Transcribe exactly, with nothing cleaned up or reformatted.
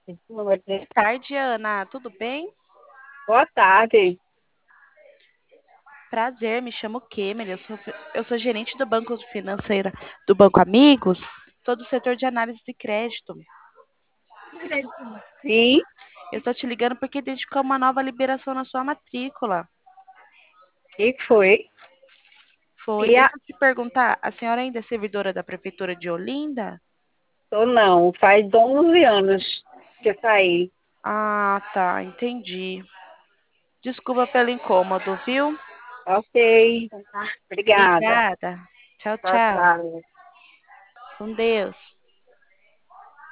Tarde, Ana. Tudo bem? Boa tarde. Prazer, me chamo Kemer. Eu sou, eu sou gerente do Banco Financeira do Banco Amigos, sou do setor de análise de crédito. Sim, Eu estou te ligando porque dedicou uma nova liberação na sua matrícula. e foi. Foi, E a, deixa eu te perguntar, a senhora ainda é servidora da Prefeitura de Olinda? ou não, faz onze anos que eu saí. Ah, tá, entendi. Desculpa pelo incômodo, viu? Ok, obrigada. Obrigada. Tchau, Tchau, tchau. tchau. Com Deus.